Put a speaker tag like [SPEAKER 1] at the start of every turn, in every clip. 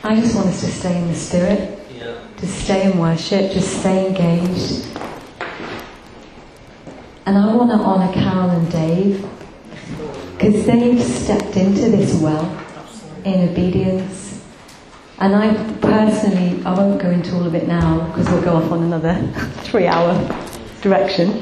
[SPEAKER 1] I just want us to stay in the Spirit, to stay in worship, just stay engaged. And I want to honour Carol and Dave, because they've stepped into this well in obedience. And I personally, I won't go into all of it now, because we'll go off on another 3-hour direction.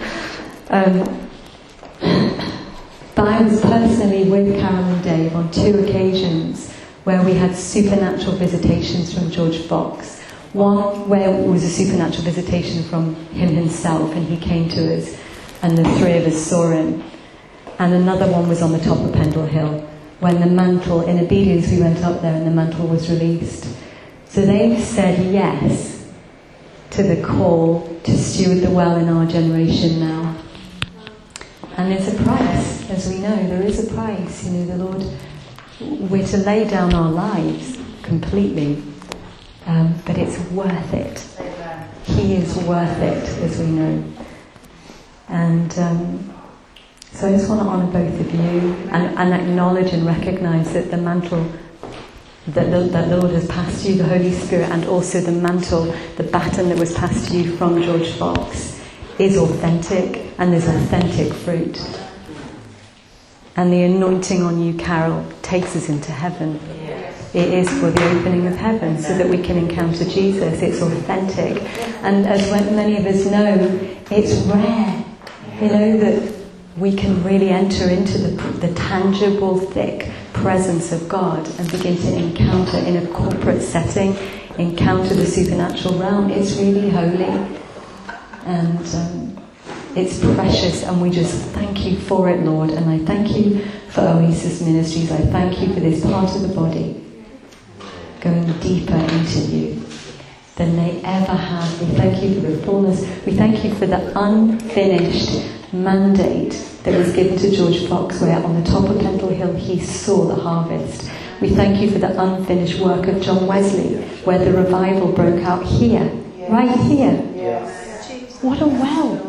[SPEAKER 1] But I was personally with Carol and Dave on 2 occasions where we had supernatural visitations from George Fox. One where it was a supernatural visitation from him himself, and he came to us, and the 3 of us saw him. And another one was on the top of Pendle Hill, when the mantle, in obedience, we went up there and the mantle was released. So they've said yes to the call to steward the well in our generation now. And there's a price, as we know, there is a price. You know, the Lord, we're to lay down our lives completely, but it's worth it. He is worth it, as we know. And so I just want to honour both of you and acknowledge and recognise that the mantle that the Lord has passed to you, the Holy Spirit, and also the mantle, the baton that was passed to you from George Fox, is authentic, and there's authentic fruit. And the anointing on you, Carol, takes us into heaven. It is for the opening of heaven so that we can encounter Jesus. It's authentic. And as many of us know, it's rare, you know, that we can really enter into the tangible, thick presence of God and begin to encounter in a corporate setting, encounter the supernatural realm. It's really holy. And it's precious, and we just thank you for it, Lord. And I thank you for Oasis Ministries. I thank you for this part of the body going deeper into you than they ever have. We thank you for the fullness. We thank you for the unfinished mandate that was given to George Fox, where on the top of Pendle Hill he saw the harvest. We thank you for the unfinished work of John Wesley, where the revival broke out here, right here. What a well!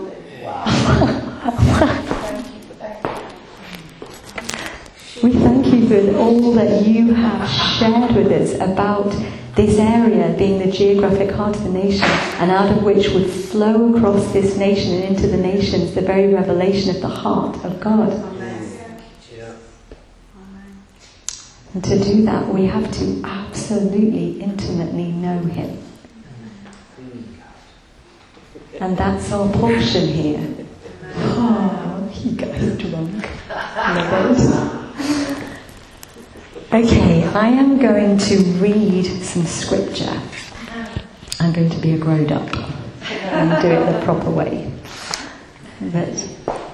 [SPEAKER 1] We thank you for all that you have shared with us about this area being the geographic heart of the nation, and out of which would flow across this nation and into the nations the very revelation of the heart of God. And to do that, we have to absolutely, intimately know Him. And that's our portion here. Oh, you guys drunk. Okay, I am going to read some scripture. I'm going to be a grown-up and do it the proper way. But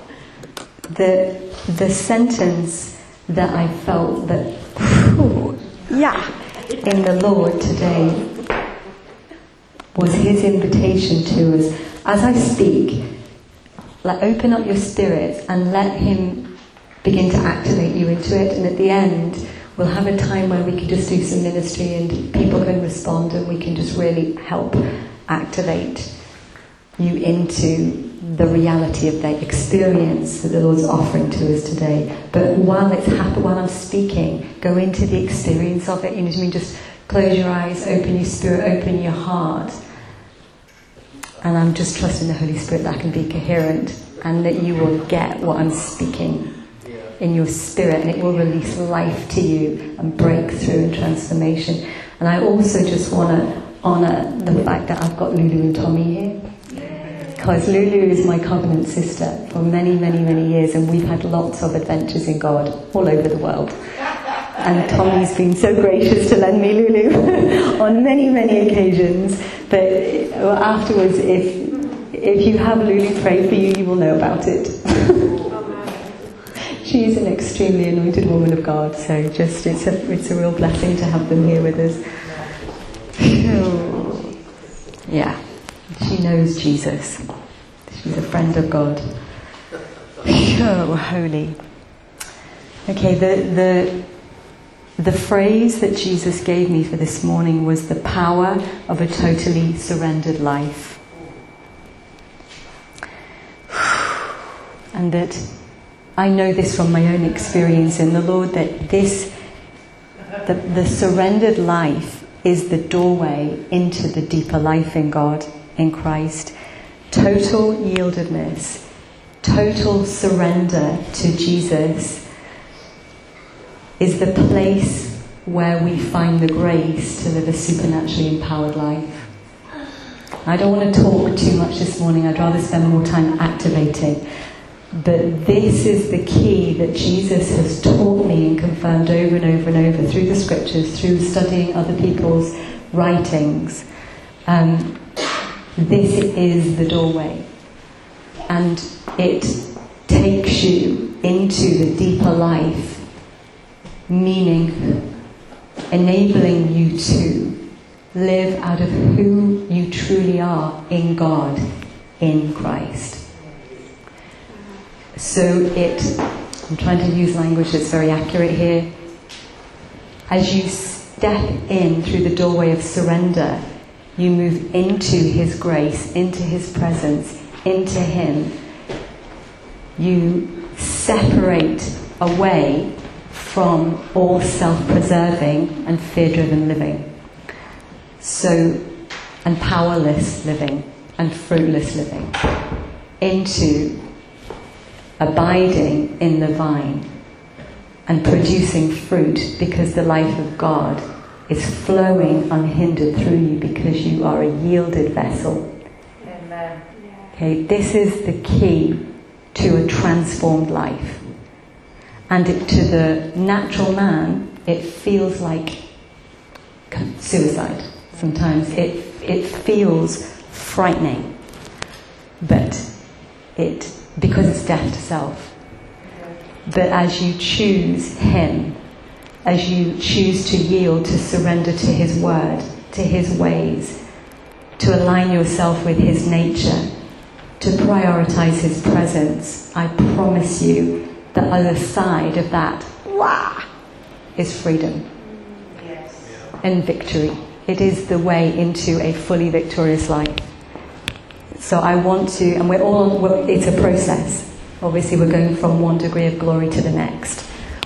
[SPEAKER 1] the sentence that I felt that, in the Lord today was His invitation to us. As I speak, open up your spirit and let Him begin to activate you into it. And at the end, we'll have a time where we can just do some ministry and people can respond, and we can just really help activate you into the reality of the experience that the Lord's offering to us today. But while it's happening, while I'm speaking, go into the experience of it. You know what I mean? Just close your eyes, open your spirit, open your heart. And I'm just trusting the Holy Spirit that I can be coherent and that you will get what I'm speaking in your spirit, and it will release life to you and breakthrough and transformation. And I also just want to honour the fact that I've got Lulu and Tommy here, because Lulu is my covenant sister for many, many, many years, and we've had lots of adventures in God all over the world. And Tommy's been so gracious to lend me Lulu on many, many occasions. But afterwards, if you have Lulu pray for you, you will know about it. She is an extremely anointed woman of God, so just it's a real blessing to have them here with us. Yeah, she knows Jesus. She's a friend of God. Oh, holy. Okay, the phrase that Jesus gave me for this morning was the power of a totally surrendered life. And that I know this from my own experience in the Lord, that the surrendered life is the doorway into the deeper life in God, in Christ. Total yieldedness, total surrender to Jesus is the place where we find the grace to live a supernaturally empowered life. I don't want to talk too much this morning. I'd rather spend more time activating. But this is the key that Jesus has taught me and confirmed over and over and over through the scriptures, through studying other people's writings. This is the doorway. And it takes you into the deeper life, meaning enabling you to live out of who you truly are in God, in Christ. So I'm trying to use language that's very accurate here. As you step in through the doorway of surrender, you move into His grace, into His presence, into Him. You separate away from all self-preserving and fear-driven living. And powerless living and fruitless living, into abiding in the vine and producing fruit, because the life of God is flowing unhindered through you because you are a yielded vessel.
[SPEAKER 2] Amen.
[SPEAKER 1] Okay, this is the key to a transformed life. And to the natural man, it feels like suicide. Sometimes it feels frightening, but because it's death to self. But as you choose Him, as you choose to yield, to surrender to His word, to His ways, to align yourself with His nature, to prioritize His presence, I promise you the other side of that is freedom and victory. It is the way into a fully victorious life. So I want to, and it's a process. Obviously we're going from one degree of glory to the next.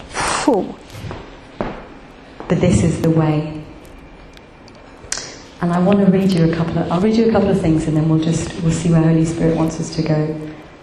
[SPEAKER 1] But this is the way. And I want to read you I'll read you a couple of things, and then we'll see where Holy Spirit wants us to go.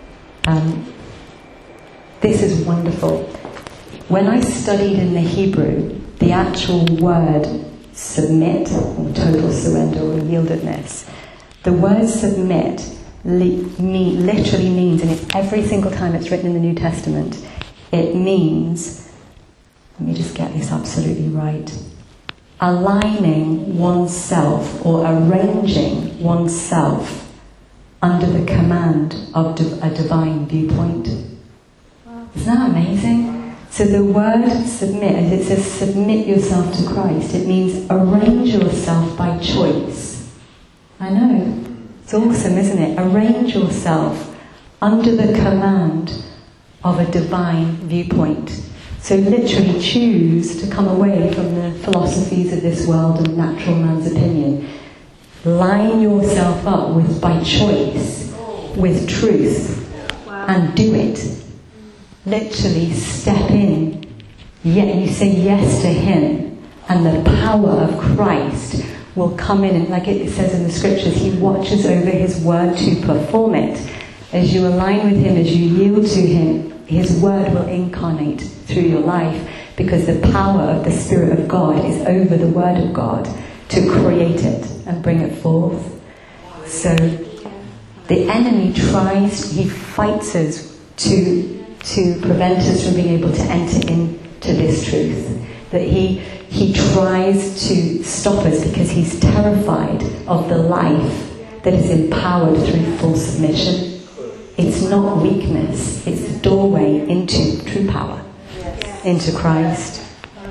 [SPEAKER 1] This is wonderful. When I studied in the Hebrew, the actual word submit, or total surrender, or yieldedness, the word submit literally means, and it's every single time it's written in the New Testament, it means, let me just get this absolutely right, aligning oneself or arranging oneself under the command of a divine viewpoint. Isn't that amazing? So the word submit, as it says submit yourself to Christ, it means arrange yourself by choice. I know. It's awesome, isn't it? Arrange yourself under the command of a divine viewpoint. So literally choose to come away from the philosophies of this world and natural man's opinion. Line yourself up by choice with truth and do it. Literally step in. Yet you say yes to Him, and the power of Christ will come in, and like it says in the scriptures, He watches over His word to perform it. As you align with Him, as you yield to Him, His word will incarnate through your life, because the power of the Spirit of God is over the word of God to create it and bring it forth. So the enemy he fights us to prevent us from being able to enter into this truth. That he tries to stop us because he's terrified of the life that is empowered through full submission. It's not weakness, it's the doorway into true power, into Christ.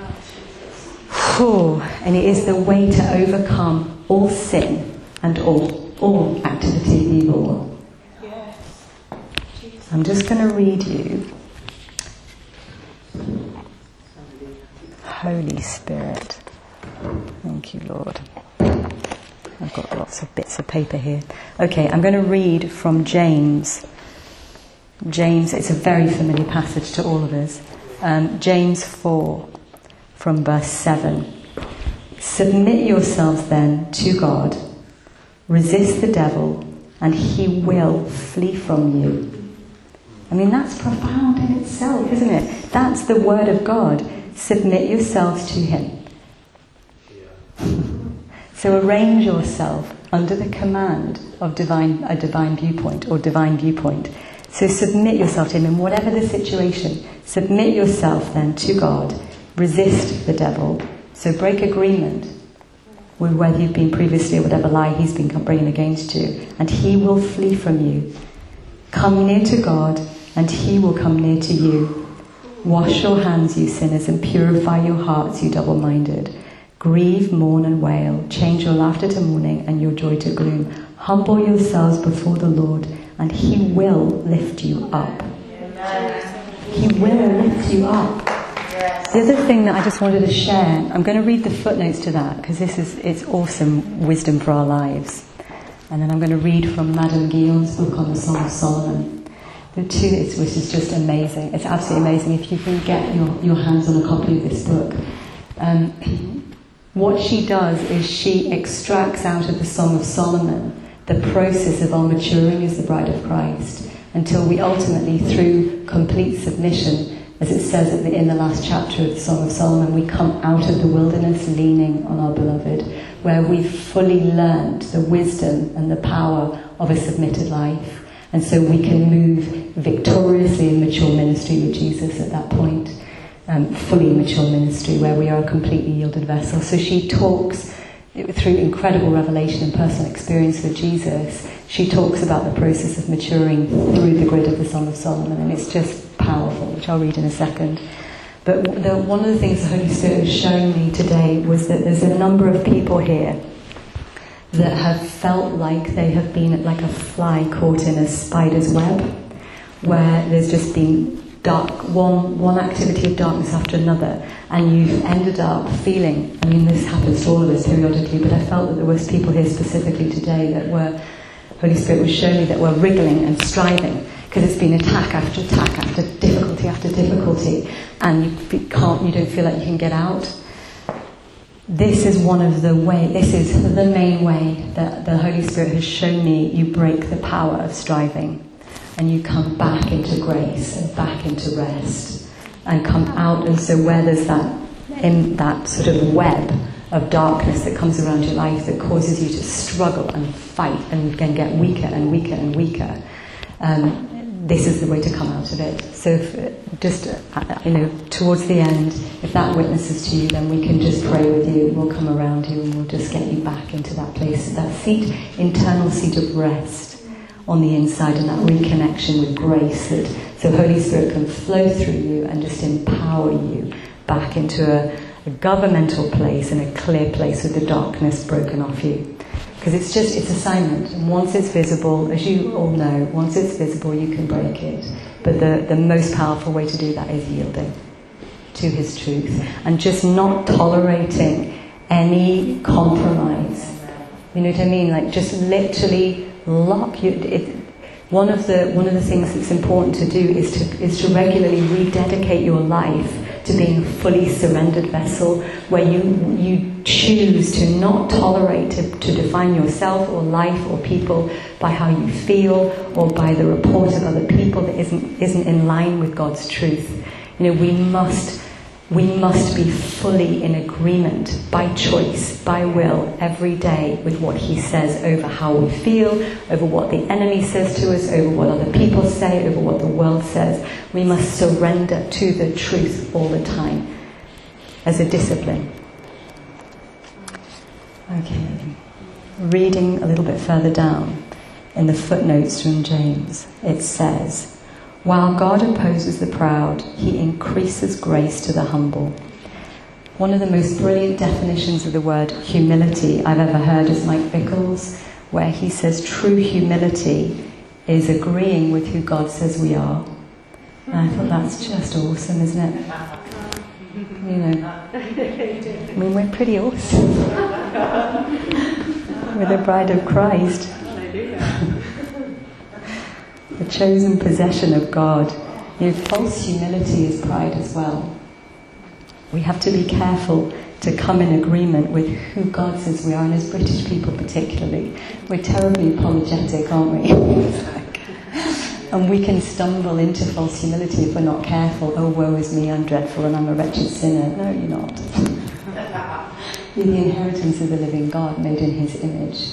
[SPEAKER 1] And it is the way to overcome all sin and all activity of evil. I'm just going to read you. Holy Spirit. Thank you, Lord. I've got lots of bits of paper here. Okay, I'm going to read from James. James, it's a very familiar passage to all of us. James 4, from verse 7. Submit yourselves then to God. Resist the devil, and he will flee from you. I mean, that's profound in itself, isn't it? That's the word of God. Submit yourselves to him. So arrange yourself under the command of a divine viewpoint or divine viewpoint. So submit yourself to him in whatever the situation. Submit yourself then to God. Resist the devil. So break agreement with whether you've been previously or whatever lie he's been bringing against you. And he will flee from you. Come near to God, and he will come near to you. Wash your hands, you sinners, and purify your hearts, you double-minded. Grieve, mourn, and wail. Change your laughter to mourning and your joy to gloom. Humble yourselves before the Lord, and he will lift you up. He will lift you up. The other thing that I just wanted to share, I'm going to read the footnotes to that, because it's awesome wisdom for our lives. And then I'm going to read from Madame Guillon's book on the Song of Solomon. Which is just amazing. It's absolutely amazing if you can get your hands on a copy of this book. What she does is she extracts out of the Song of Solomon the process of our maturing as the bride of Christ until we ultimately, through complete submission, as it says in the last chapter of the Song of Solomon, we come out of the wilderness leaning on our beloved, where we've fully learned the wisdom and the power of a submitted life. And so we can move victoriously in mature ministry with Jesus at that point. Fully mature ministry where we are a completely yielded vessel. So she talks, through incredible revelation and personal experience with Jesus, she talks about the process of maturing through the grid of the Song of Solomon, and it's just powerful, which I'll read in a second. But one of the things the Holy Spirit was showing me today was that there's a number of people here that have felt like they have been like a fly caught in a spider's web, where there's just been one activity of darkness after another, and you've ended up feeling, I mean, this happens to all of us periodically, but I felt that there was people here specifically today that were, Holy Spirit was showing me, that were wriggling and striving, because it's been attack after attack after difficulty, and you don't feel like you can get out. This is the main way that the Holy Spirit has shown me you break the power of striving, and you come back into grace and back into rest and come out. And so where there's that sort of web of darkness that comes around your life that causes you to struggle and fight and can get weaker and weaker and weaker, this is the way to come out of it. So towards the end, if that witnesses to you, then we can just pray with you. We'll come around you and we'll just get you back into that place, that internal seat of rest on the inside, and that reconnection with grace, so Holy Spirit can flow through you and just empower you back into a governmental place and a clear place with the darkness broken off you. Because it's assignment, and once it's visible, as you all know, once it's visible you can break it. But the most powerful way to do that is yielding to His truth and just not tolerating any compromise. You know what I mean? Like just literally lock you. One of the things that's important to do is to regularly rededicate your life to being a fully surrendered vessel, where you choose to not tolerate to define yourself or life or people by how you feel or by the report of other people that isn't in line with God's truth. You know, we must be fully in agreement by choice, by will, every day with what He says over how we feel, over what the enemy says to us, over what other people say, over what the world says. We must surrender to the truth all the time as a discipline. Okay, reading a little bit further down in the footnotes from James, it says, "While God opposes the proud, He increases grace to the humble." One of the most brilliant definitions of the word humility I've ever heard is Mike Bickle's, where he says true humility is agreeing with who God says we are. And I thought that's just awesome, isn't it? You know, I mean, we're pretty awesome. We're the bride of Christ. The chosen possession of God. You know, false humility is pride as well. We have to be careful to come in agreement with who God says we are, and as British people particularly, we're terribly apologetic, aren't we? And we can stumble into false humility if we're not careful. Oh, woe is me, I'm dreadful and I'm a wretched sinner. No, you're not. You're the inheritance of the living God, made in his image,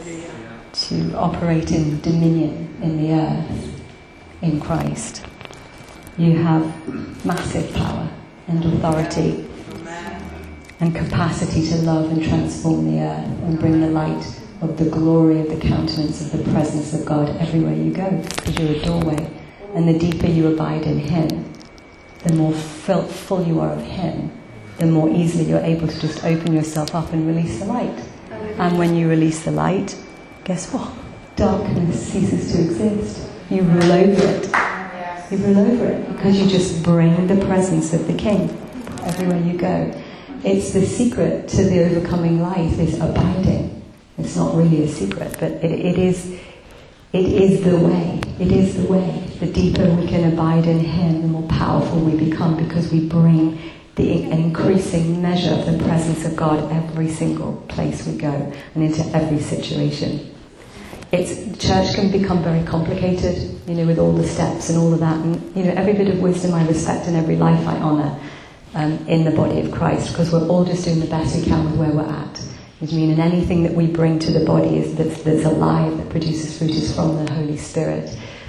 [SPEAKER 1] to operate in dominion in the earth in Christ. You have massive power and authority and capacity to love and transform the earth and bring the light of the glory of the countenance of the presence of God everywhere you go, because you're a doorway. And the deeper you abide in him, the more full you are of him, the more easily you're able to just open yourself up and release the light. And when you release the light, guess what? Darkness ceases to exist. You rule over it. You rule over it because you just bring the presence of the King everywhere you go. It's the secret to the overcoming life is abiding. It's not really a secret, but it is the way. It is the way. The deeper we can abide in him, the more powerful we become, because we bring an increasing measure of the presence of God every single place we go and into every situation. Church can become very complicated, with all the steps and all of that, and every bit of wisdom I respect and every life I honour in the body of Christ, because we're all just doing the best we can with where we're at. And anything that we bring to the body that's alive, that produces fruit, is from the Holy Spirit.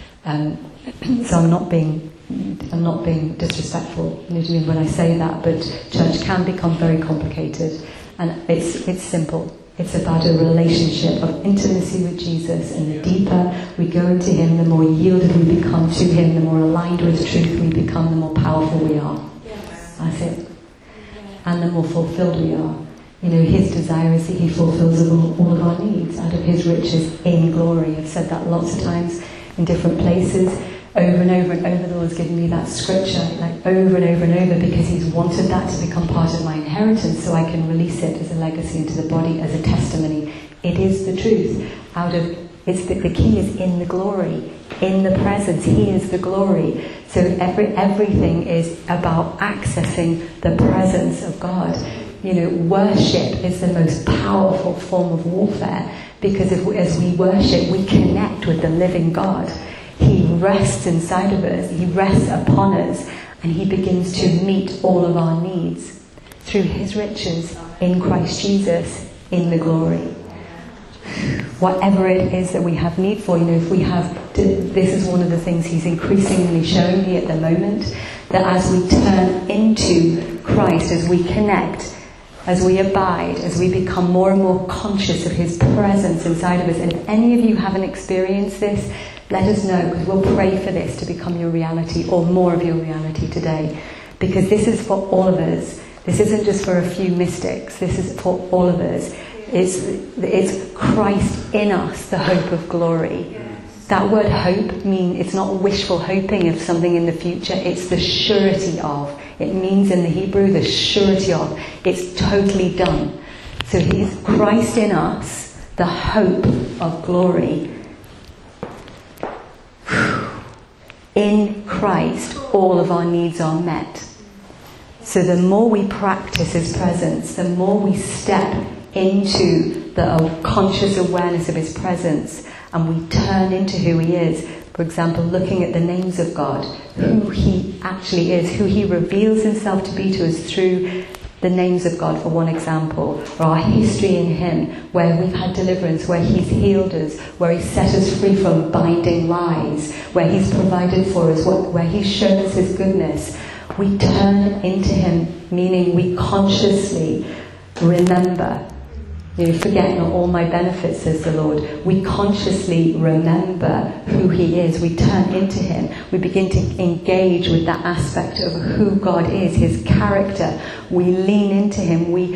[SPEAKER 1] So I'm not being disrespectful, when I say that, but church can become very complicated, and it's simple. It's about a relationship of intimacy with Jesus, and the deeper we go into him, the more yielded we become to him, the more aligned with truth we become, the more powerful we are. Yes. That's it. And the more fulfilled we are. His desire is that he fulfills all of our needs out of his riches in glory. I've said that lots of times in different places. Over and over and over, the Lord's given me that scripture, over and over and over, because he's wanted that to become part of my inheritance, so I can release it as a legacy into the body, as a testimony. It is the truth. The key is in the glory, in the presence. He is the glory. So everything is about accessing the presence of God. Worship is the most powerful form of warfare, because as we worship, we connect with the living God. He rests inside of us, he rests upon us, and he begins to meet all of our needs through his riches in Christ Jesus in the glory. Whatever it is that we have need for, if we have, this is one of the things he's increasingly showing me at the moment, that as we turn into Christ, as we connect, as we abide, as we become more and more conscious of his presence inside of us, and if any of you haven't experienced this, let us know, because we'll pray for this to become your reality, or more of your reality today. Because this is for all of us. This isn't just for a few mystics. This is for all of us. It's Christ in us, the hope of glory. That word hope it's not wishful hoping of something in the future. It's the surety of. It means in the Hebrew the surety of. It's totally done. So he's Christ in us, the hope of glory. In Christ, all of our needs are met. So the more we practice his presence, the more we step into the conscious awareness of his presence, and we turn into who he is. For example, looking at the names of God, who he actually is, who he reveals himself to be to us through the names of God, for one example, or our history in him, where we've had deliverance, where he's healed us, where he's set us free from binding lies, where he's provided for us, where he's shown us his goodness. We turn into him, meaning we consciously remember. Forget not all my benefits, says the Lord. We consciously remember who he is. We turn into him. We begin to engage with that aspect of who God is, his character. We lean into him. We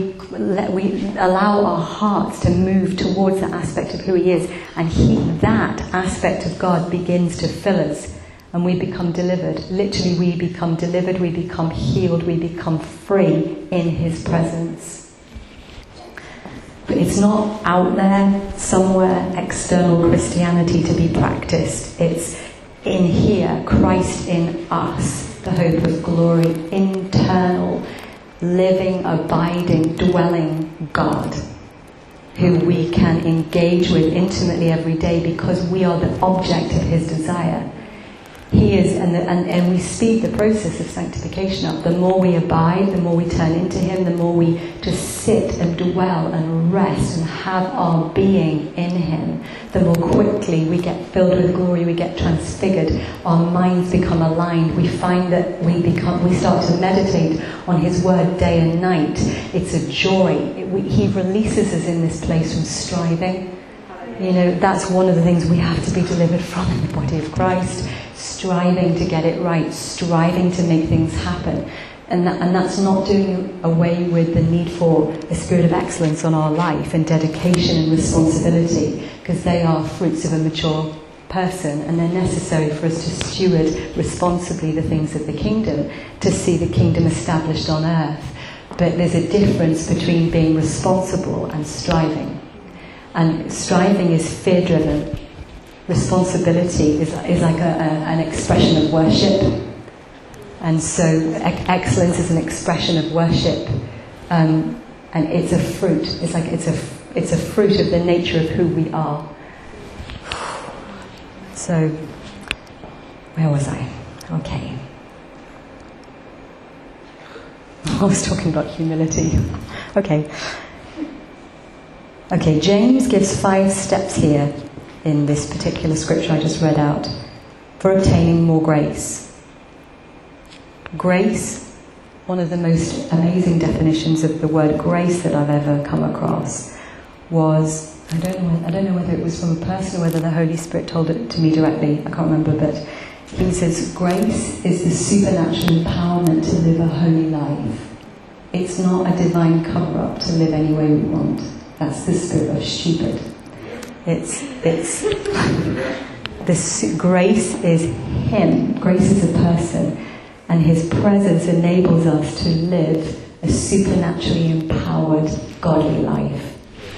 [SPEAKER 1] allow our hearts to move towards that aspect of who he is. And that aspect of God begins to fill us. And we become delivered. Literally, we become delivered. We become healed. We become free in his presence. But it's not out there, somewhere, external Christianity to be practiced. It's in here, Christ in us, the hope of glory, internal living, abiding, dwelling God, who we can engage with intimately every day because we are the object of his desire. He is, and we speed the process of sanctification up. The more we abide, the more we turn into him, the more we just sit and dwell and rest and have our being in him, the more quickly we get filled with glory, we get transfigured, our minds become aligned. We find that we start to meditate on his word day and night. It's a joy. He releases us in this place from striving. You know, that's one of the things we have to be delivered from in the body of Christ. Striving to get it right, striving to make things happen. And that's not doing away with the need for a spirit of excellence on our life and dedication and responsibility, because they are fruits of a mature person and they're necessary for us to steward responsibly the things of the kingdom, to see the kingdom established on earth. But there's a difference between being responsible and striving. And striving is fear-driven. Responsibility is like an expression of worship. And so excellence is an expression of worship. And it's a fruit. It's like it's a fruit of the nature of who we are. So, where was I? Okay. I was talking about humility. Okay, James gives 5 steps here in this particular scripture I just read out for obtaining more grace. Grace, one of the most amazing definitions of the word grace that I've ever come across was, I don't know whether it was from a person or whether the Holy Spirit told it to me directly, I can't remember, but he says grace is the supernatural empowerment to live a holy life. It's not a divine cover-up to live any way we want. That's the spirit of stupid. It's this grace is him. Grace is a person, and his presence enables us to live a supernaturally empowered, godly life.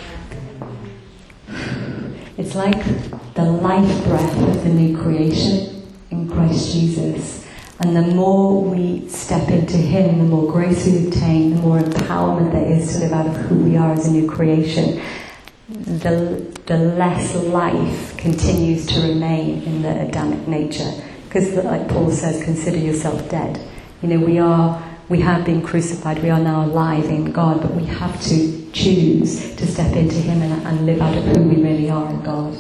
[SPEAKER 1] It's like the life breath of the new creation in Christ Jesus. And the more we step into him, the more grace we obtain, the more empowerment there is to live out of who we are as a new creation. The less life continues to remain in the Adamic nature, because like Paul says, consider yourself dead. You know, we have been crucified, we are now alive in God, but we have to choose to step into him and live out of who we really are in God.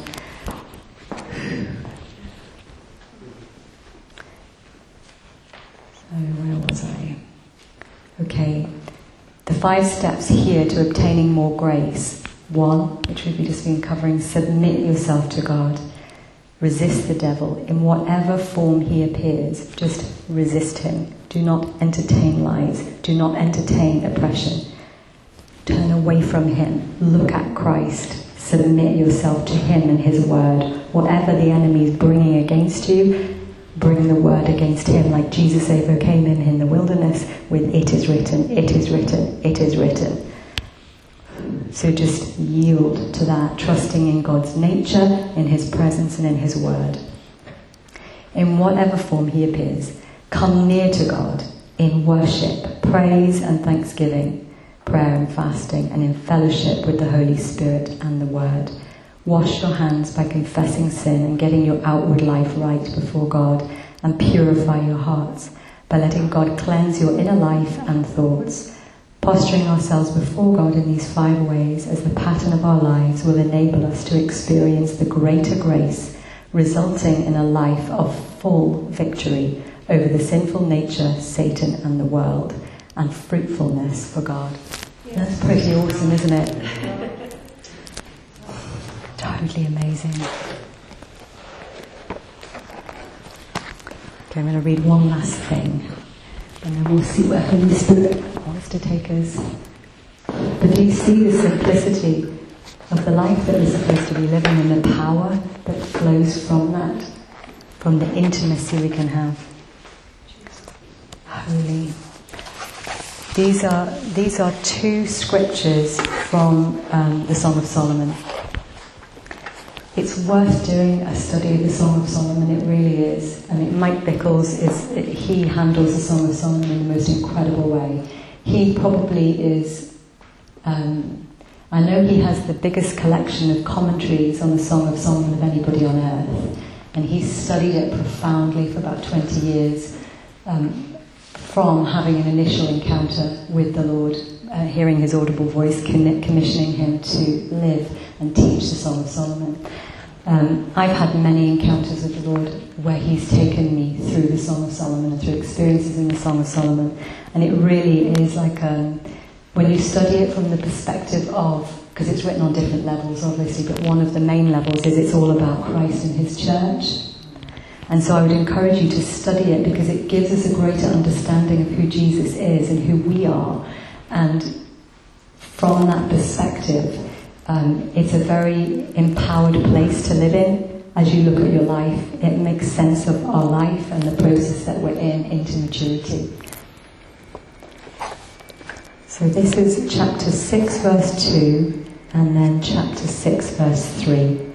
[SPEAKER 1] So where was I? Okay, the 5 steps here to obtaining more grace. 1, which we've just been covering, submit yourself to God. Resist the devil in whatever form he appears. Just resist him. Do not entertain lies. Do not entertain oppression. Turn away from him. Look at Christ. Submit yourself to him and his word. Whatever the enemy is bringing against you, bring the word against him, like Jesus overcame him in the wilderness with "It is written, it is written, it is written." So just yield to that, trusting in God's nature, in his presence and in his word. In whatever form he appears, come near to God in worship, praise and thanksgiving, prayer and fasting, and in fellowship with the Holy Spirit and the word. Wash your hands by confessing sin and getting your outward life right before God, and purify your hearts by letting God cleanse your inner life and thoughts. Posturing ourselves before God in these 5 ways as the pattern of our lives will enable us to experience the greater grace, resulting in a life of full victory over the sinful nature, Satan and the world, and fruitfulness for God. Yes. That's pretty awesome, isn't it? Totally amazing. Okay, I'm going to read one last thing, and then we'll see where Holy Spirit wants to take us. But do you see the simplicity of the life that we're supposed to be living, and the power that flows from that, from the intimacy we can have? Holy. These are 2 scriptures from the Song of Solomon. It's worth doing a study of the Song of Solomon, it really is. I mean, Mike Bickles, he handles the Song of Solomon in the most incredible way. He probably is, I know he has the biggest collection of commentaries on the Song of Solomon of anybody on earth, and he's studied it profoundly for about 20 years, from having an initial encounter with the Lord, hearing his audible voice, commissioning him to live and teach the Song of Solomon. I've had many encounters with the Lord where he's taken me through the Song of Solomon and through experiences in the Song of Solomon, and it really is like, when you study it from the perspective of, because it's written on different levels obviously, but one of the main levels is it's all about Christ and his church. And so I would encourage you to study it, because it gives us a greater understanding of who Jesus is and who we are. And from that perspective, it's a very empowered place to live in. As you look at your life, it makes sense of our life and the process that we're in into maturity. So this is chapter 6 verse 2 and then chapter 6 verse 3.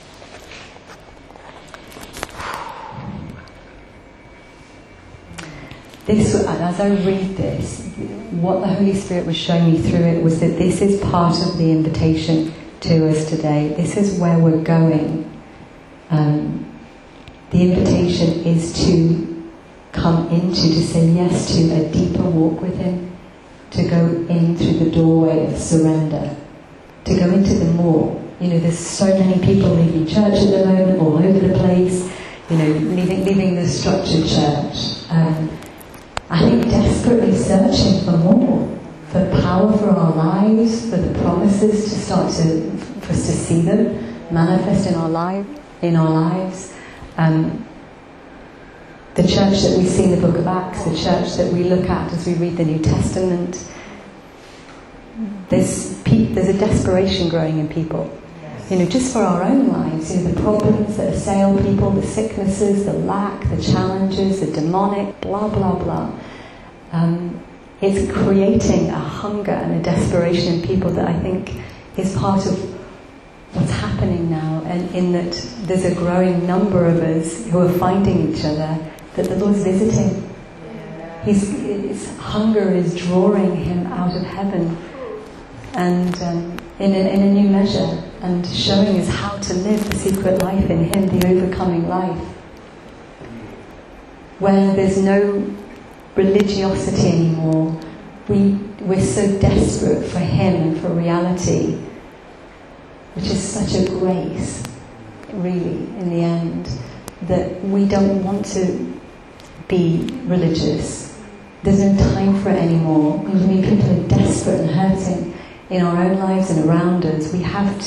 [SPEAKER 1] As I read this, what the Holy Spirit was showing me through it was that this is part of the invitation to us today. This is where we're going. The invitation is to come into, to say yes to a deeper walk with him, to go in through the doorway of surrender, to go into the more. You know, there's so many people leaving church at the moment, all over the place, you know, leaving the structured church. I think desperately searching for more, for power for our lives, for the promises to start for us to see them manifest in our lives. The church that we see in the book of Acts, the church that we look at as we read the New Testament, there's a desperation growing in people. You know, just for our own lives, you know, the problems that assail people, the sicknesses, the lack, the challenges, the demonic, blah, blah, blah. It's creating a hunger and a desperation in people that I think is part of what's happening now, and in that there's a growing number of us who are finding each other, that the Lord's visiting. His hunger is drawing him out of heaven, and in a new measure, and showing us how to live the secret life in him, the overcoming life, where there's no religiosity anymore. We're so desperate for him and for reality, which is such a grace, really, in the end, that we don't want to be religious. There's no time for it anymore. I mean, people are desperate and hurting in our own lives and around us. We have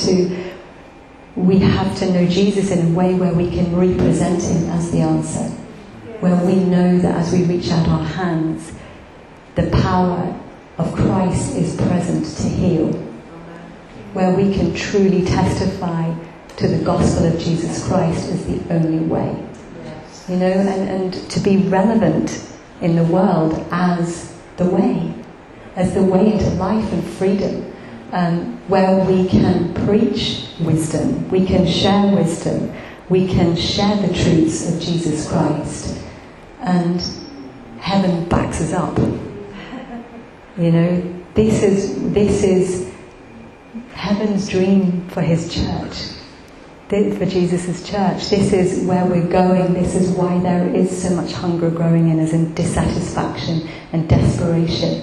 [SPEAKER 1] to know Jesus in a way where we can represent him as the answer, where we know that as we reach out our hands, the power of Christ is present to heal, where we can truly testify to the gospel of Jesus Christ as the only way. You know, and to be relevant in the world as the way into life and freedom, where we can preach wisdom, we can share wisdom, we can share the truths of Jesus Christ, and heaven backs us up. You know, this is heaven's dream for his church, for Jesus' church. This is where we're going. This is why there is so much hunger growing in us, and dissatisfaction and desperation.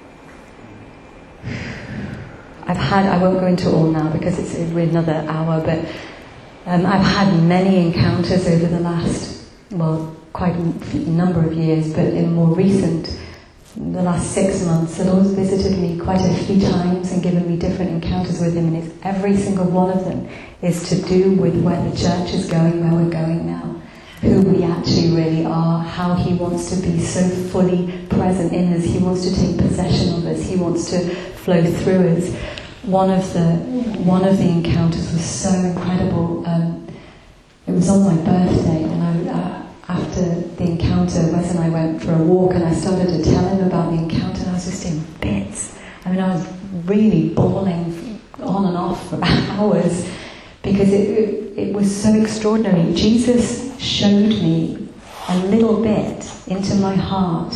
[SPEAKER 1] I won't go into it all now because we're another hour, but I've had many encounters over the last, quite a number of years, but in more recent, the last 6 months, the Lord's visited me quite a few times and given me different encounters with him, and every single one of them is to do with where the church is going, where we're going now, who we actually really are, how he wants to be so fully present in us. He wants to take possession of us. He wants to flow through us. One of the encounters was so incredible. It was on my birthday, and after the encounter, Wes and I went for a walk, and I started to tell him about the encounter, and I was just in bits. I mean, I was really bawling on and off for hours, because it was so extraordinary. Jesus showed me a little bit into my heart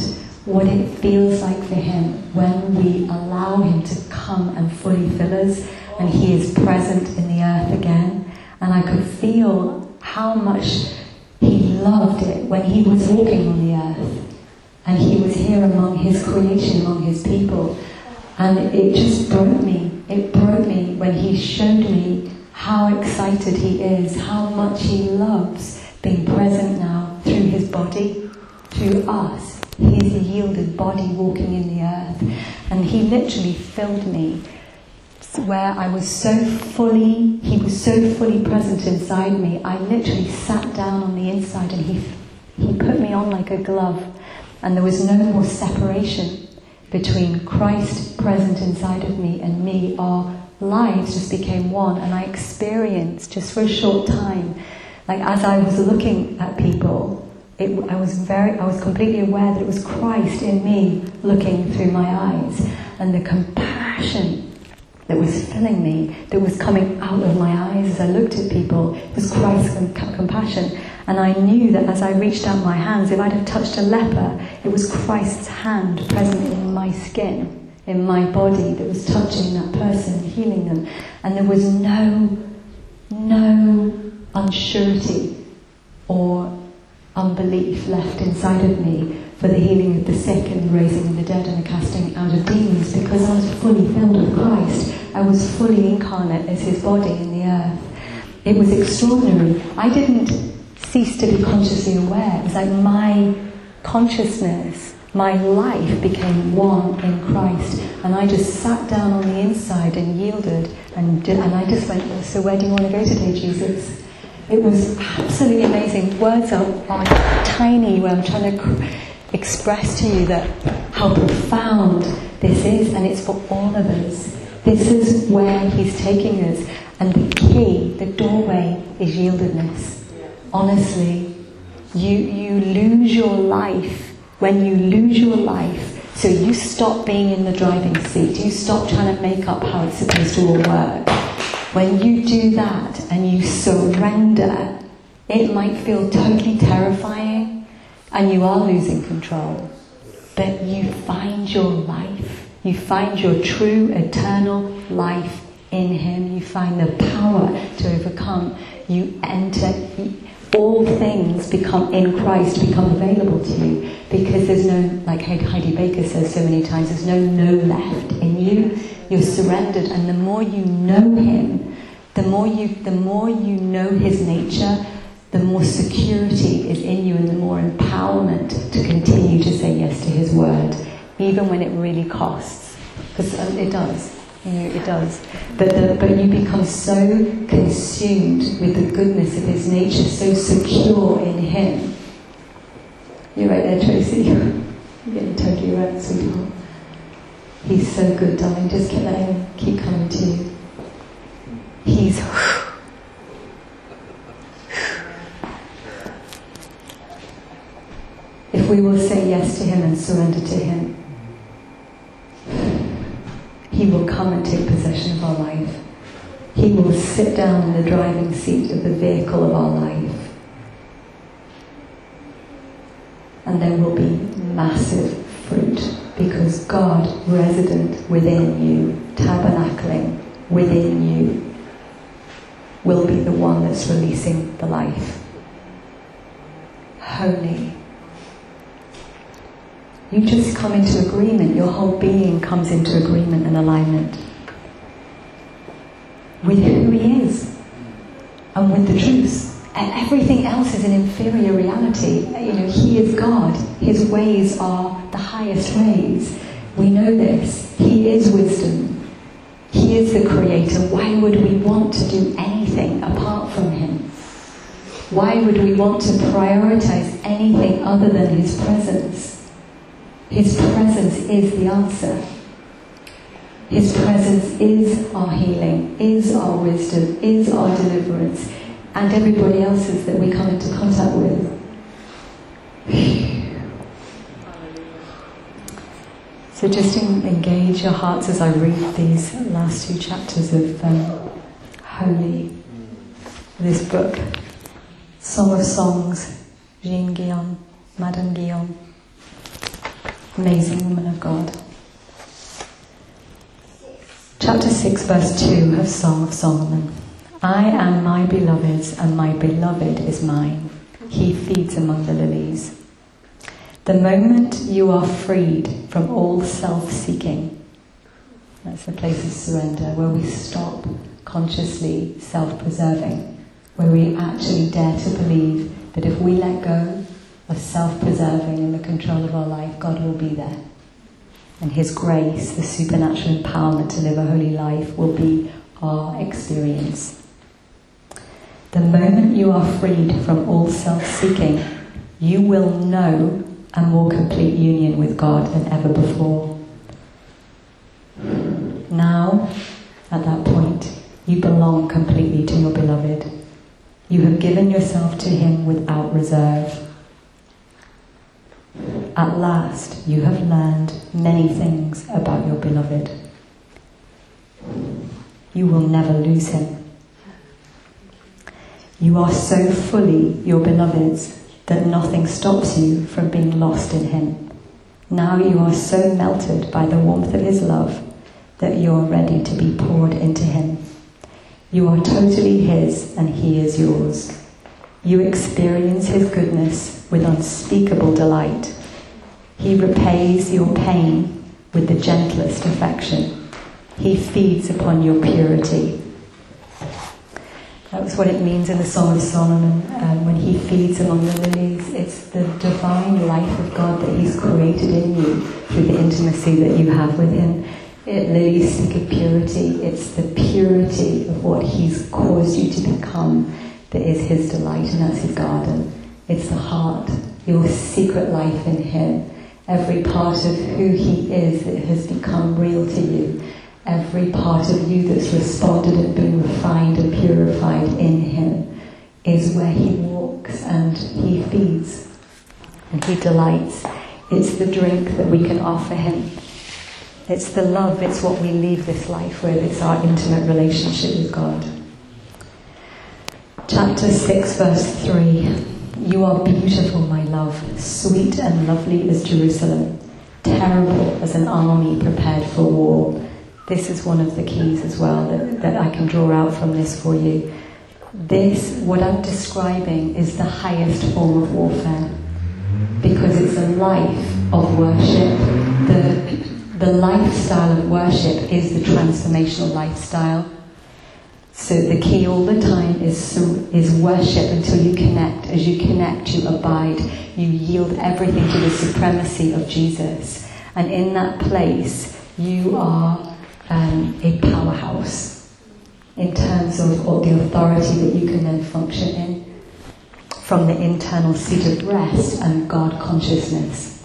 [SPEAKER 1] what it feels like for him when we allow him to come and fully fill us, and he is present in the earth again. And I could feel how much he loved it when he was walking on the earth and he was here among his creation, among his people. And it just broke me. It broke me when he showed me how excited he is, how much he loves being present now through his body, through us, his yielded body walking in the earth. And he literally filled me where I was so fully, he was so fully present inside me. I literally sat down on the inside and he put me on like a glove, and there was no more separation between Christ present inside of me and me. Our lives just became one, and I experienced just for a short time, like as I was looking at people, I was completely aware that it was Christ in me looking through my eyes, and the compassion that was filling me, that was coming out of my eyes as I looked at people, was Christ's compassion. And I knew that as I reached out my hands, if I'd have touched a leper, it was Christ's hand present in my skin, in my body, that was touching that person, healing them. And there was no unsurety or unbelief left inside of me for the healing of the sick and the raising of the dead and the casting out of demons, because I was fully filled with Christ. I was fully incarnate as his body in the earth. It was extraordinary. I didn't cease to be consciously aware. It was like my consciousness, my life became one in Christ, and I just sat down on the inside and yielded, and I just went, well, so where do you want to go today, Jesus? It was absolutely amazing. Words are tiny where I'm trying to express to you that how profound this is, and it's for all of us. This is where he's taking us, and the key, the doorway, is yieldedness. Honestly, you lose your life. When you lose your life, so you stop being in the driving seat, you stop trying to make up how it's supposed to all work. When you do that and you surrender, it might feel totally terrifying and you are losing control, but you find your life. You find your true eternal life in him. You find the power to overcome. You enter, all things become in Christ, become available to you, because there's no, like Heidi Baker says so many times, there's no left in you. You're surrendered, and the more you know him, the more you know his nature, the more security is in you, and the more empowerment to continue to say yes to his word, even when it really costs, because it does. It does. But you become so consumed with the goodness of his nature, so secure in him. You're right there, Tracy. You're getting totally right, sweetheart. He's so good, darling. Just let him keep coming to you. He's... If we will say yes to him and surrender to him, he will come and take possession of our life. He will sit down in the driving seat of the vehicle of our life. And there will be massive fruit, because God, resident within you, tabernacling within you, will be the one that's releasing the life. Holy. You just come into agreement, your whole being comes into agreement and alignment with who he is and with the truth. And everything else is an inferior reality. He is God. His ways are the highest ways. We know this. He is wisdom. He is the creator. Why would we want to do anything apart from him? Why would we want to prioritize anything other than his presence? His presence is the answer. His presence is our healing, is our wisdom, is our deliverance, and everybody else's that we come into contact with. So just engage your hearts as I read these last two chapters of Holy, this book. Song of Songs, Jean Guillaume, Madame Guillaume. Amazing woman of God. Chapter 6, verse 2 of Song of Solomon. I am my beloved's, and my beloved is mine. He feeds among the lilies. The moment you are freed from all self-seeking, that's the place of surrender, where we stop consciously self-preserving, where we actually dare to believe that if we let go of self-preserving and the control of our life, God will be there. And His grace, the supernatural empowerment to live a holy life, will be our experience. The moment you are freed from all self-seeking, you will know a more complete union with God than ever before. Now, at that point, you belong completely to your beloved. You have given yourself to Him without reserve. At last, you have learned many things about your beloved. You will never lose Him. You are so fully your beloved's that nothing stops you from being lost in Him. Now you are so melted by the warmth of His love that you are ready to be poured into Him. You are totally His and He is yours. You experience His goodness with unspeakable delight. He repays your pain with the gentlest affection. He feeds upon your purity. That was what it means in the Song of Solomon, when He feeds among the lilies. It's the divine life of God that He's created in you through the intimacy that you have with Him. Lilies speak of purity. It's the purity of what He's caused you to become that is His delight, and that's His garden. It's the heart, your secret life in Him. Every part of who He is that has become real to you. Every part of you that's responded and been refined and purified in Him is where He walks and He feeds and He delights. It's the drink that we can offer Him. It's the love, it's what we leave this life with. It's our intimate relationship with God. Chapter 6, verse 3. You are beautiful, my love, sweet and lovely as Jerusalem, terrible as an army prepared for war. This is one of the keys as well that I can draw out from this for you. This, what I'm describing, is the highest form of warfare, because it's a life of worship. The lifestyle of worship is the transformational lifestyle. So the key all the time is worship until you connect. As you connect, you abide. You yield everything to the supremacy of Jesus. And in that place, you are a powerhouse in terms of the authority that you can then function in from the internal seat of rest and God consciousness.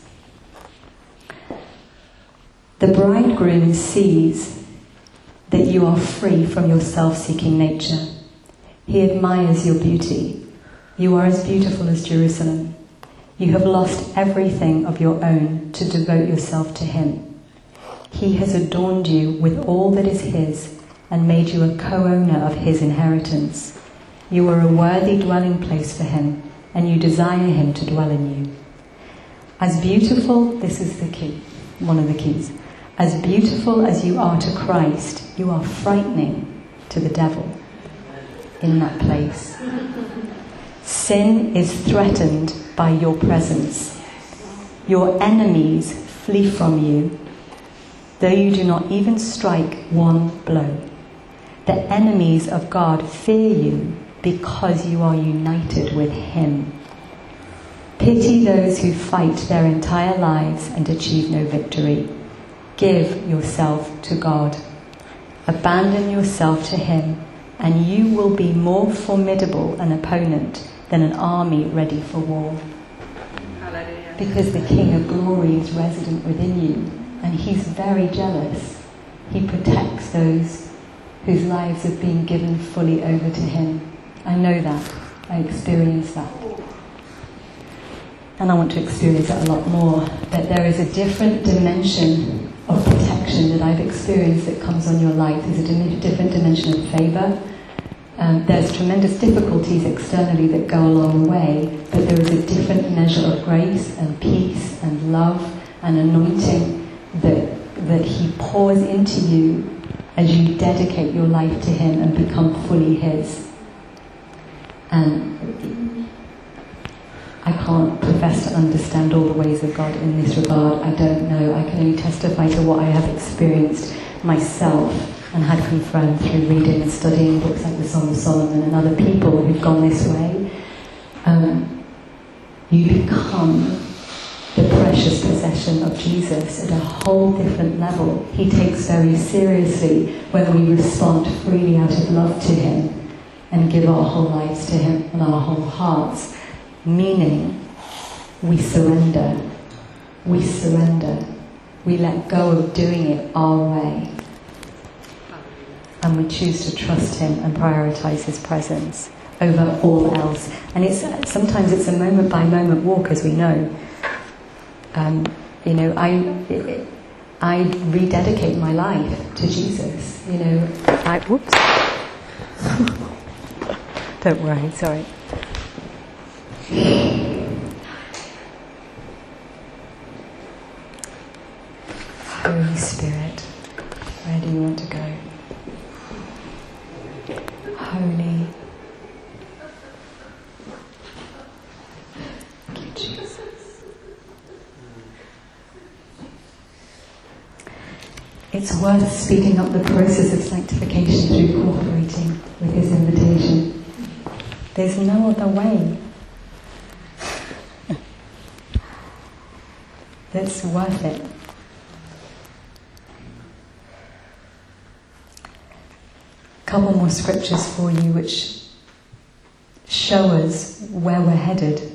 [SPEAKER 1] The bridegroom sees that you are free from your self-seeking nature. He admires your beauty. You are as beautiful as Jerusalem. You have lost everything of your own to devote yourself to Him. He has adorned you with all that is His and made you a co-owner of His inheritance. You are a worthy dwelling place for Him, and you desire Him to dwell in you. As beautiful, this is the key, one of the keys. As beautiful as you are to Christ, you are frightening to the devil in that place. Sin is threatened by your presence. Your enemies flee from you, though you do not even strike one blow. The enemies of God fear you because you are united with Him. Pity those who fight their entire lives and achieve no victory. Give yourself to God. Abandon yourself to Him, and you will be more formidable an opponent than an army ready for war. Hallelujah. Because the King of Glory is resident within you, and He's very jealous. He protects those whose lives have been given fully over to Him. I know that. I experience that. And I want to experience that a lot more. That there is a different dimension of protection that I've experienced that comes on your life. There's a different dimension of favour. There's tremendous difficulties externally that go along the way, but there is a different measure of grace and peace and love an anointing that He pours into you as you dedicate your life to Him and become fully His. And I can't profess to understand all the ways of God in this regard. I don't know. I can only testify to what I have experienced myself and had confirmed through reading and studying books like the Song of Solomon and other people who've gone this way. You become the precious possession of Jesus at a whole different level. He takes very seriously when we respond freely out of love to Him and give our whole lives to Him and our whole hearts. Meaning, we surrender. We surrender. We let go of doing it our way. And we choose to trust Him and prioritize His presence over all else. And sometimes it's a moment by moment walk, as we know. I rededicate my life to Jesus. Whoops. Don't worry, sorry. Holy Spirit, where do you want to go? Holy. Thank you, Jesus. It's worth speeding up the process of sanctification through cooperating with His invitation. There's no other way. That's worth it. A couple more scriptures for you which show us where we're headed.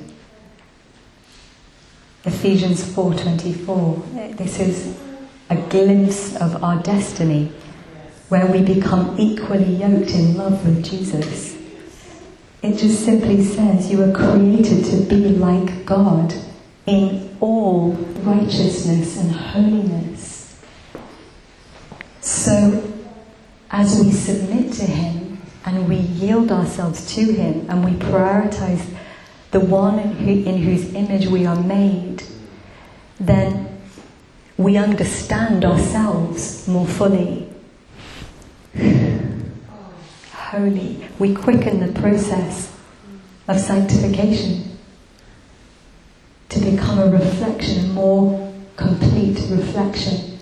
[SPEAKER 1] Ephesians 4:24. This is a glimpse of our destiny, where we become equally yoked in love with Jesus. It just simply says you are created to be like God in all righteousness and holiness. So, as we submit to Him and we yield ourselves to Him and we prioritize the one in whose image we are made, then we understand ourselves more fully. Holy. We quicken the process of sanctification to become a reflection, a more complete reflection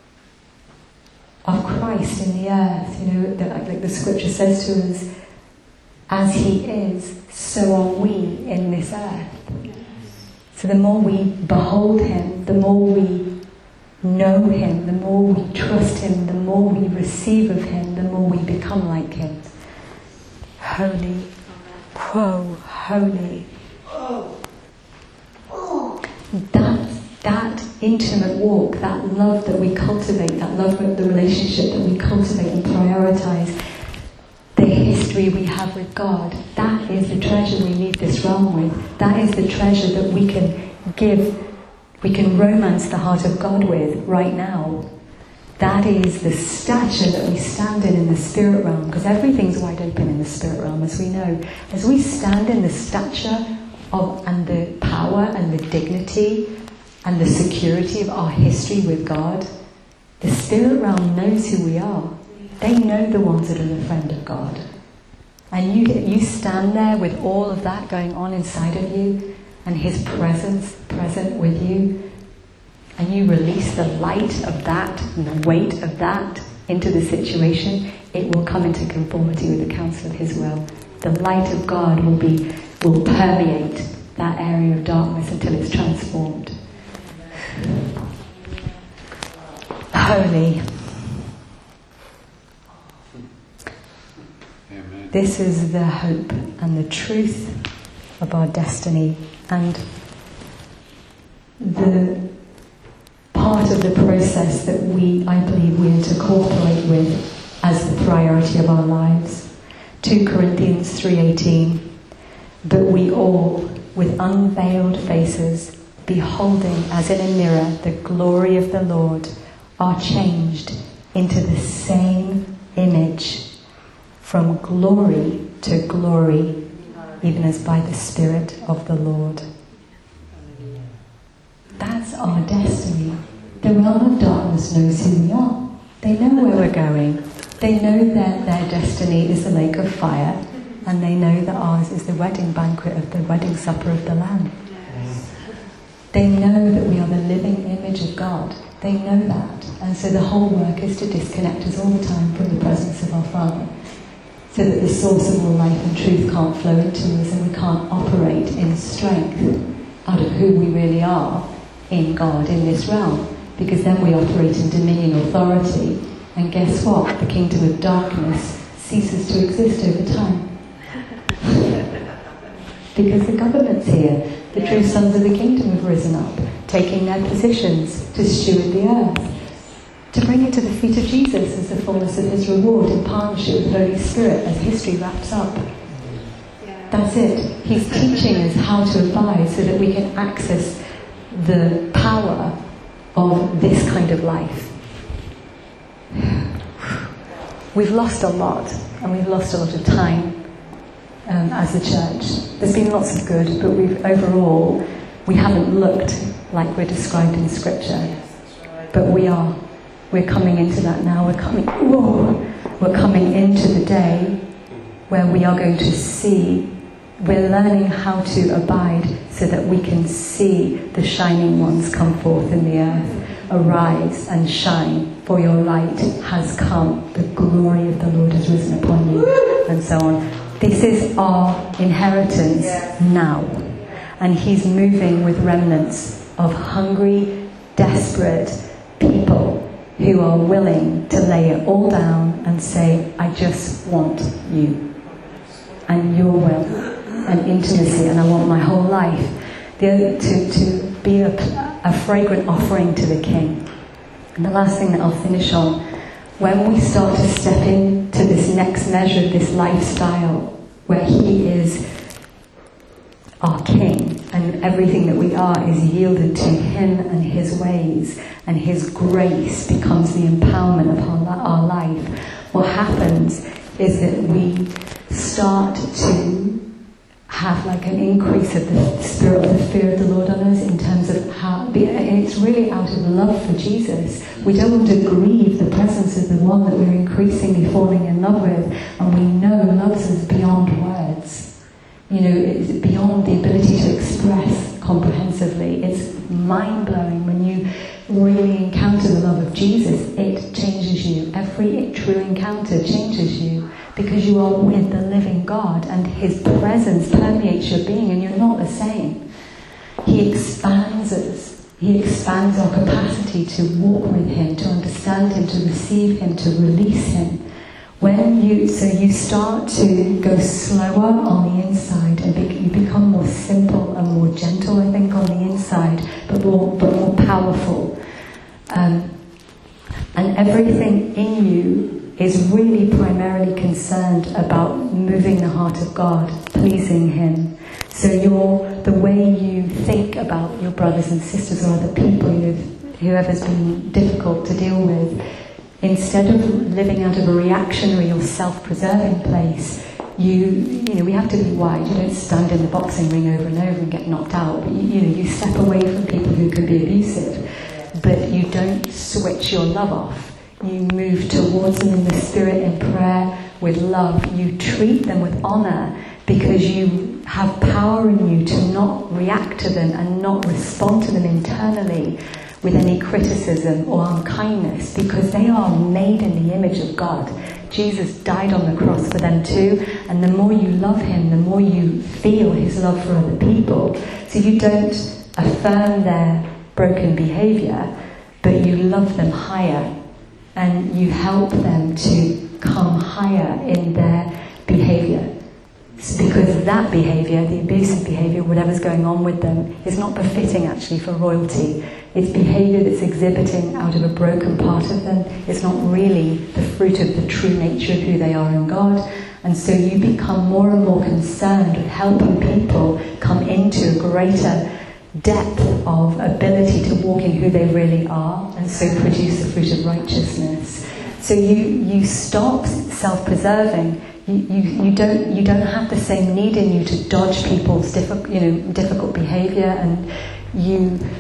[SPEAKER 1] of Christ in the earth. Like the scripture says to us, as He is, so are we in this earth. So the more we behold Him, the more we know Him, the more we trust Him, the more we receive of Him, the more we become like Him. Holy. Whoa, holy. That intimate walk, that love that we cultivate, that love of the relationship that we cultivate and prioritize, the history we have with God, that is the treasure we leave this realm with. That is the treasure that we can give, we can romance the heart of God with right now. That is the stature that we stand in the spirit realm, because everything's wide open in the spirit realm, as we know. As we stand in the stature of and the power and the dignity and the security of our history with God, the spirit realm knows who we are. They know the ones that are the friend of God. And you stand there with all of that going on inside of you, and His presence present with you, and you release the light of that and the weight of that into the situation, it will come into conformity with the counsel of His will. The light of God will permeate that area of darkness until it's transformed. Holy. Amen. This is the hope and the truth of our destiny, and the part of the process that I believe we are to cooperate with as the priority of our lives. 2 Corinthians 3:18. But we all, with unveiled faces, beholding as in a mirror the glory of the Lord, are changed into the same image, from glory to glory, even as by the Spirit of the Lord. That's our destiny. realm of darkness knows who we are. They know where we're going. They know that their destiny is the lake of fire, and they know that ours is the wedding banquet of the wedding supper of the Lamb. They know that we are the living image of God. They know that. And so the whole work is to disconnect us all the time from the presence of our Father, so that the source of all life and truth can't flow into us, and we can't operate in strength out of who we really are in God, in this realm. Because then we operate in dominion authority, and guess what? The kingdom of darkness ceases to exist over time. Because the government's here. The true sons of the kingdom have risen up, taking their positions to steward the earth, to bring it to the feet of Jesus as the fullness of his reward in partnership with the Holy Spirit as history wraps up. That's it. He's teaching us how to abide so that we can access the power of this kind of life. We've lost a lot, and we've lost a lot of time as a church. There's been lots of good, but overall we haven't looked like we're described in Scripture. But we're coming into that now. We're coming into the day where we are going to see. We're learning how to abide so that we can see the shining ones come forth in the earth. Arise and shine, for your light has come. The glory of the Lord has risen upon you, and so on. This is our inheritance now. And he's moving with remnants of hungry, desperate people who are willing to lay it all down and say, I just want you and your will and intimacy, and I want my whole life to be a fragrant offering to the King. And the last thing that I'll finish on, when we start to step into this next measure of this lifestyle where he is our King and everything that we are is yielded to him and his ways, and his grace becomes the empowerment of our life, what happens is that we start to have like an increase of the spirit of the fear of the Lord on us, in terms of how, and it's really out of love for Jesus. We don't want to grieve the presence of the one that we're increasingly falling in love with, and we know loves us beyond words. You know, it's beyond the ability to express comprehensively. It's mind-blowing when you really encounter the love of Jesus. It changes you. Every true encounter changes you, because you are with the living God and his presence permeates your being, and you're not the same. He expands us. He expands our capacity to walk with him, to understand him, to receive him, to release him. So you start to go slower on the inside, and you become more simple and more gentle, I think, on the inside, but more powerful. And everything in you is really primarily concerned about moving the heart of God, pleasing him. So the way you think about your brothers and sisters or other people, whoever's been difficult to deal with, instead of living out of a reactionary or self-preserving place, we have to be wise. You don't stand in the boxing ring over and over and get knocked out. But you step away from people who can be abusive, but you don't switch your love off. You move towards them in the spirit, in prayer, with love. You treat them with honour, because you have power in you to not react to them and not respond to them internally with any criticism or unkindness, because they are made in the image of God. Jesus died on the cross for them too, and the more you love him, the more you feel his love for other people. So you don't affirm their broken behaviour, but you love them higher, and you help them to come higher in their behaviour. Because that behaviour, the abusive behaviour, whatever's going on with them, is not befitting actually for royalty. It's behaviour that's exhibiting out of a broken part of them. It's not really the fruit of the true nature of who they are in God. And so you become more and more concerned with helping people come into a greater depth of ability to walk in who they really are, and so produce the fruit of righteousness. So you stop self-preserving. You don't have the same need in you to dodge people's difficult behaviour, and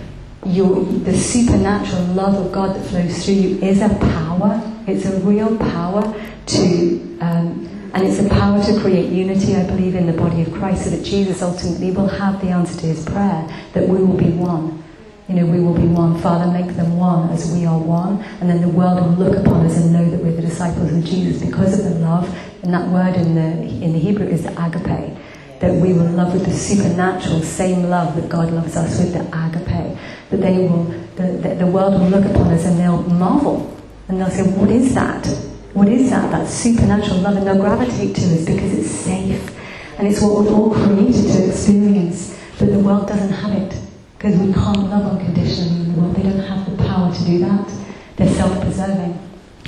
[SPEAKER 1] the supernatural love of God that flows through you is a power. It's a real power and it's a power to create unity, I believe, in the body of Christ, so that Jesus ultimately will have the answer to his prayer, that we will be one. We will be one. Father, make them one as we are one, and then the world will look upon us and know that we're the disciples of Jesus because of the love. And that word in the Hebrew is the agape, that we will love with the supernatural same love that God loves us with, the agape. That the world will look upon us and they'll marvel and they'll say, what is that? What is that? That supernatural love, and they'll gravitate to us because it's safe and it's what we're all created to experience. But the world doesn't have it, because we can't love unconditionally in the world. They don't have the power to do that. They're self-preserving.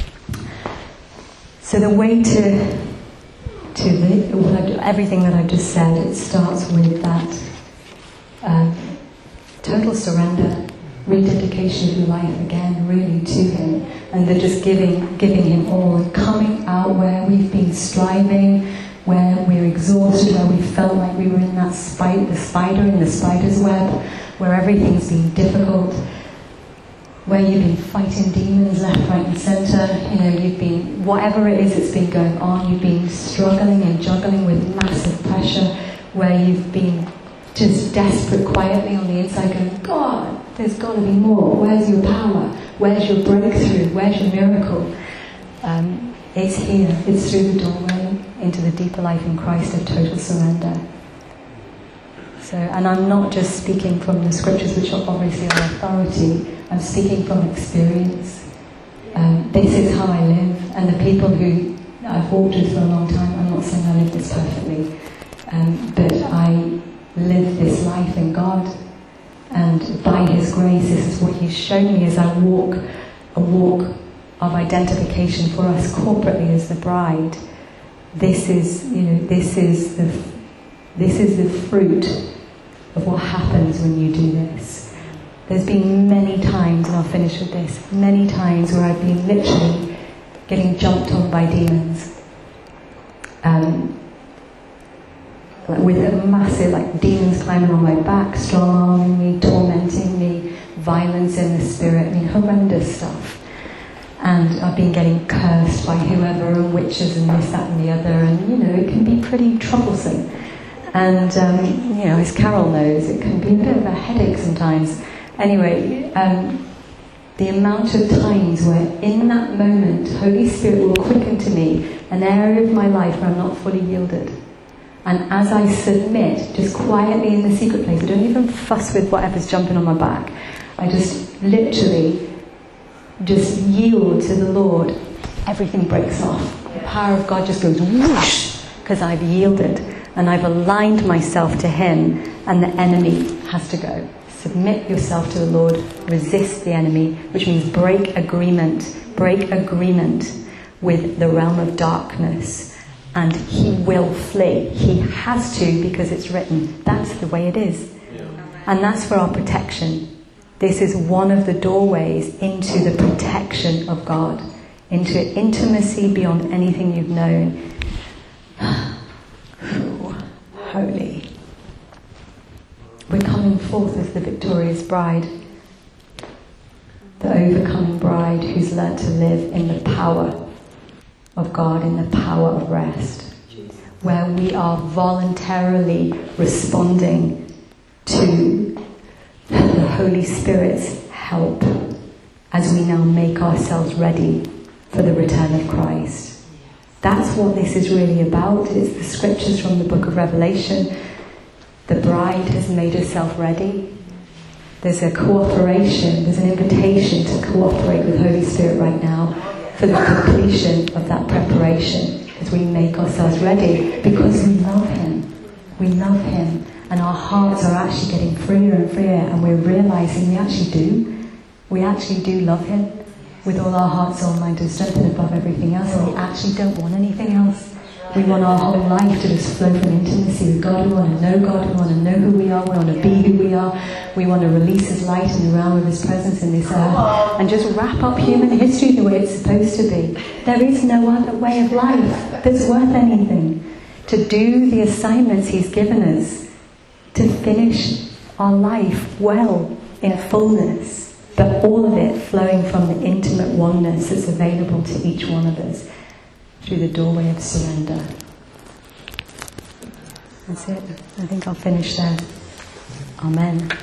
[SPEAKER 1] So the way to live, everything that I've just said, it starts with that total surrender, rededication of your life again, really, to him, and they're just giving him all, and coming out where we've been striving, where we're exhausted, where we felt like we were in that the spider in the spider's web, where everything's been difficult, where you've been fighting demons left, right and centre, you've been, whatever it is that's been going on, you've been struggling and juggling with massive pressure, where you've been just desperate quietly on the inside going, God, there's got to be more. Where's your power? Where's your breakthrough? Where's your miracle? It's here. It's through the doorway into the deeper life in Christ of total surrender. So, and I'm not just speaking from the scriptures, which are obviously our authority. I'm speaking from experience. This is how I live, and the people who I've walked with for a long time, I'm not saying I live this perfectly, but I live this life in God, and by his grace, this is what he's shown me as I walk a walk of identification for us corporately as the bride. This is the fruit of what happens when you do this. There's been many times, and I'll finish with this, many times where I've been literally getting jumped on by demons. With a massive, demons climbing on my back, strong-arming me, tormenting me, violence in the spirit, horrendous stuff. And I've been getting cursed by whoever, and witches and this, that and the other, and it can be pretty troublesome. And as Carol knows, it can be a bit of a headache sometimes. Anyway, the amount of times where in that moment Holy Spirit will quicken to me an area of my life where I'm not fully yielded. And as I submit, just quietly in the secret place, I don't even fuss with whatever's jumping on my back. I just literally just yield to the Lord. Everything breaks off. The power of God just goes whoosh, because I've yielded and I've aligned myself to him, and the enemy has to go. Submit yourself to the Lord, resist the enemy, which means break agreement with the realm of darkness. And he will flee. He has to, because it's written. That's the way it is. And that's for our protection. This is one of the doorways into the protection of God, into intimacy beyond anything you've known. Holy. We're coming forth as the victorious bride, the overcoming bride who's learnt to live in the power of God, in the power of rest, where we are voluntarily responding to the Holy Spirit's help as we now make ourselves ready for the return of Christ. That's what this is really about. It's the scriptures from the book of Revelation. The bride has made herself ready. There's a cooperation, there's an invitation to cooperate with Holy Spirit right now for the completion of that preparation as we make ourselves ready, because we love him. We love him, and our hearts are actually getting freer and freer, and we're realizing we actually do love him with all our heart, soul, mind and strength, and above everything else, and we actually don't want anything else. We want our whole life to just flow from intimacy with God. We want to know God. We want to know who we are. We want to be who we are. We want to release his light in the realm of his presence in this earth and just wrap up human history the way it's supposed to be. There is no other way of life that's worth anything. To do the assignments he's given us, to finish our life well in fullness, but all of it flowing from the intimate oneness that's available to each one of us through the doorway of surrender. That's it. I think I'll finish there. Amen.